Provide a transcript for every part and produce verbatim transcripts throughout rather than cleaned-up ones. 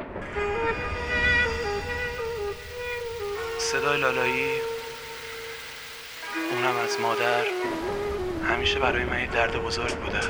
صدای لالایی، اونم از مادر، همیشه برای من یه درد بزرگ بوده.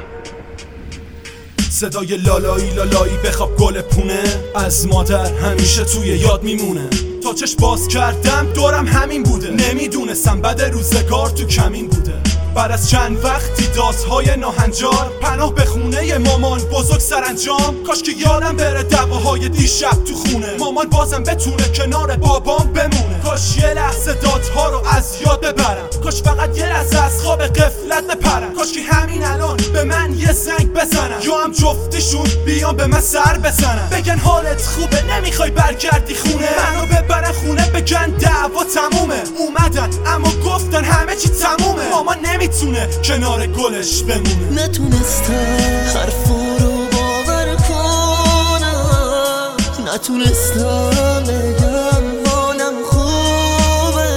صدای لالایی لالایی بخواب گل پونه، از مادر همیشه توی یاد میمونه. تا چشم باز کردم دورم همین بوده، نمیدونستم بعد روزگار تو کمین بوده. بعد از چند وقت دیدارهای ناهنجار، پناه به خونه مامان بزرگ سرانجام. کاش که یادم بره دعواهای دیشب تو خونه، مامان بازم بتونه کنار بابام بمونه. کاش یه لحظه دادها رو از یاد ببرم، کاش فقط یه لحظه از خواب غفلت بپرم. کاش که همین الان به من یه زنگ بزنن، یا هم جفتشون بیان به من سر بزنن، بگن حالت خوبه نمیخوای برگردی خونه. منو ببرن خونه بگن دعوا تمومه. اومدن اما گفتن همه چی تمومه. مامان نمیتونه کنار گلش بمونه. نتونستم حرفا رو باور کنم، نتونستم بگم حالم خوبه،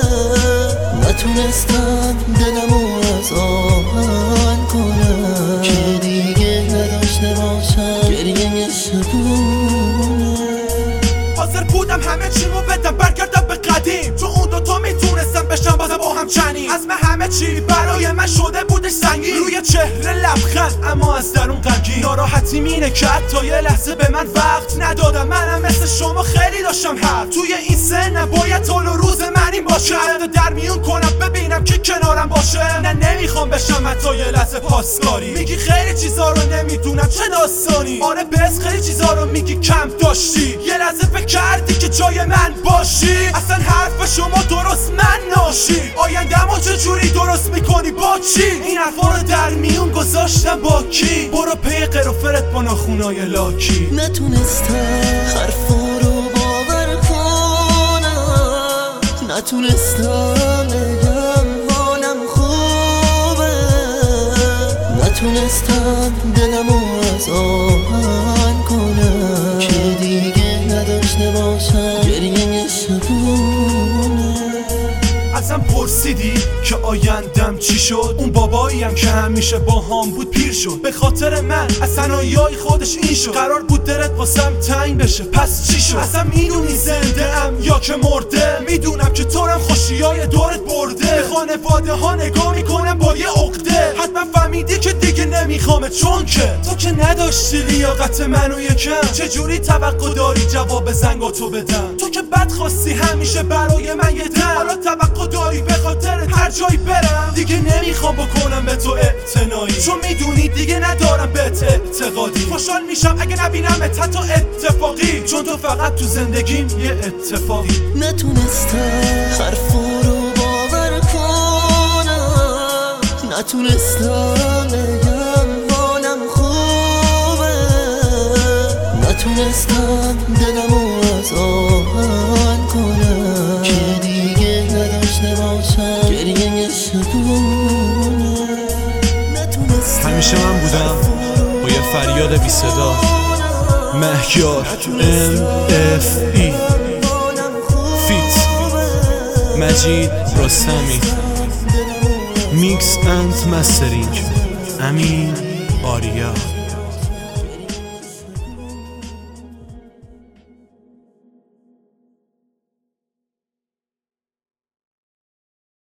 نتونستم دلمو از آهن کنم که دیگه نداشته باشم گریه شبونه. حاضر بودم همه چیمو بدم برگردم به قدیم، چون اون دوتا میتونستم بشم بازم با هم چنین. از من همه چی برای من شده بودش سنگین، روی چهره لبخند اما از درون غمگین. ناراحتی مینه که حتی یه لحظه به من وقت ندادم. منم مثل شما خیلی داشتم حق، توی این سن باید طول و روز من این باشه. حلقه در میون کنم ببینم که کنارم باشه. نه نمیخوام بشم حتی یه لحظه پاسداری. میگی خیلی چیزا رو نمیدونم چه داستانی، آره بس خیلی چیزا رو میگی کم داشتی. یه لحظه فکر کردی که جای من باشی، اصلا حرف شما درست من ناشی. آینده‌مو چجوری درست میکنی با چی؟ این حرفا رو در میون گذاشتم با کی؟ برو پی قروفرت با ناخونای لاکی. نتونستم حرفا رو باور کنم، نتونستم بگم حالم خوبه، نتونستم دلمو از آهن کنم که دیگه نداشته باشم گریه شبونه. ازم پرسیدی که آیندم چی شد، اون باباییم که همیشه با هم بود پیر شد. به خاطر من از تنهایی‌های خودش این شد، قرار بود دلت واسم تنگ بشه پس چی شد؟ اصلا میدونی زنده ام یا که مرده؟ میدونم که طورم خوشیای دورت برده. به خانواده ها نگاه میکنم با یه عقده، حتما فهمیدی که دیگه نمیخوامه، چون که تو که نداشتی لیاقت منو یکم. چجوری توقع داری جواب زنگاتو بدم؟ تو که بد خواستی همیشه برای من یه دم، حالا توقع داری به خاطر هر جایی برم. دیگه نمیخوام بکنم به تو اعتنایی، چون میدونی دیگه ندارم بهت اعتقادی. خوشحال میشم اگه نبینمت حتی اتفاقی، چون تو فقط تو زندگیم یه اتفاقی. نتونستم حرفا رو باور کنم، نتونستم بگم حالم خوبه، نتونستم دلمو از آهن کنم که دیگه نداشته باشم گریه شبونه. همیشه من بودم با یه فریاد بی صدا. مهیار ام اف ای فیت مجید رستمی، میکس اند مسترینگ امین آریا.